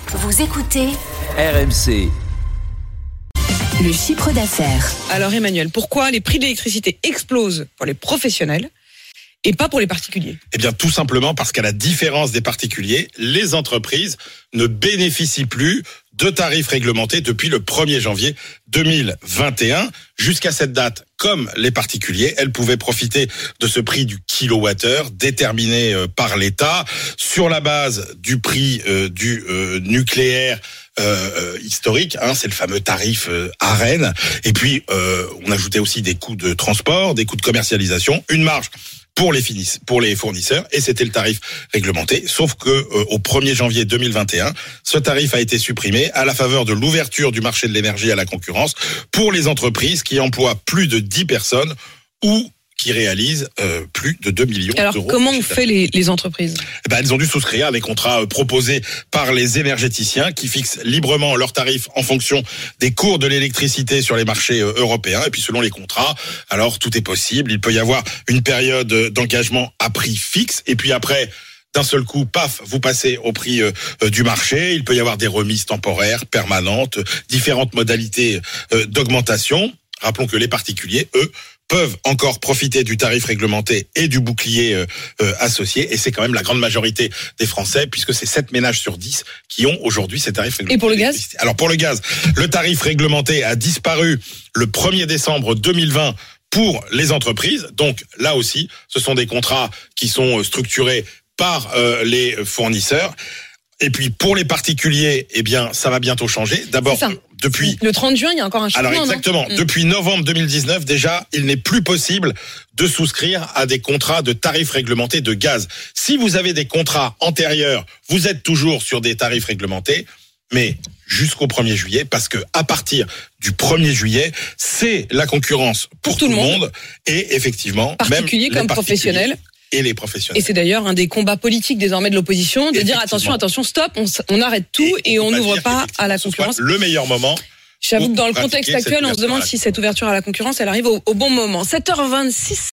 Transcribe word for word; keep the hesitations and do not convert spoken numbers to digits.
Vous écoutez R M C. Le chiffre d'affaires. Alors Emmanuel, pourquoi les prix de l'électricité explosent pour les professionnels et pas pour les particuliers ? Eh bien, tout simplement parce qu'à la différence des particuliers, les entreprises ne bénéficient plus de tarifs réglementés depuis le premier janvier deux mille vingt et un. Jusqu'à cette date, comme les particuliers, elles pouvaient profiter de ce prix du kilowattheure déterminé par l'État sur la base du prix euh, du euh, nucléaire Euh, historique, hein, c'est le fameux tarif euh, ARENH. Et puis, euh, on ajoutait aussi des coûts de transport, des coûts de commercialisation, une marge pour les finis, pour les fournisseurs, et c'était le tarif réglementé. Sauf que euh, au premier janvier deux mille vingt et un, ce tarif a été supprimé à la faveur de l'ouverture du marché de l'énergie à la concurrence pour les entreprises qui emploient plus de dix personnes ou qui réalisent euh, plus de deux millions Alors, d'euros. Alors, comment on fait les, les entreprises ? Eh ben, elles ont dû souscrire à des contrats euh, proposés par les énergéticiens qui fixent librement leurs tarifs en fonction des cours de l'électricité sur les marchés euh, européens. Et puis, selon les contrats, alors tout est possible. Il peut y avoir une période d'engagement à prix fixe. Et puis après, d'un seul coup, paf, vous passez au prix euh, du marché. Il peut y avoir des remises temporaires, permanentes, différentes modalités euh, d'augmentation. Rappelons que les particuliers, eux, peuvent encore profiter du tarif réglementé et du bouclier euh, euh, associé. Et c'est quand même la grande majorité des Français, puisque c'est sept ménages sur dix qui ont aujourd'hui ces tarifs réglementés. Et pour le gaz ? Alors pour le gaz, le tarif réglementé a disparu le premier décembre deux mille vingt pour les entreprises. Donc là aussi, ce sont des contrats qui sont structurés par euh, les fournisseurs. Et puis pour les particuliers, eh bien ça va bientôt changer. D'abord depuis le trente juin, il y a encore un changement. Alors exactement, non depuis novembre deux mille dix-neuf déjà, il n'est plus possible de souscrire à des contrats de tarifs réglementés de gaz. Si vous avez des contrats antérieurs, vous êtes toujours sur des tarifs réglementés, mais jusqu'au premier juillet, parce que à partir du premier juillet, c'est la concurrence pour, pour tout, tout le monde. monde et effectivement, particuliers même comme professionnels. Et les professionnels. Et c'est d'ailleurs un des combats politiques désormais de l'opposition, de dire attention, attention, stop, on, on arrête tout et, et on n'ouvre pas à la concurrence. Le meilleur moment. J'avoue que dans le contexte actuel, on se demande si cette ouverture à la concurrence, elle arrive au, au bon moment. sept heures vingt-six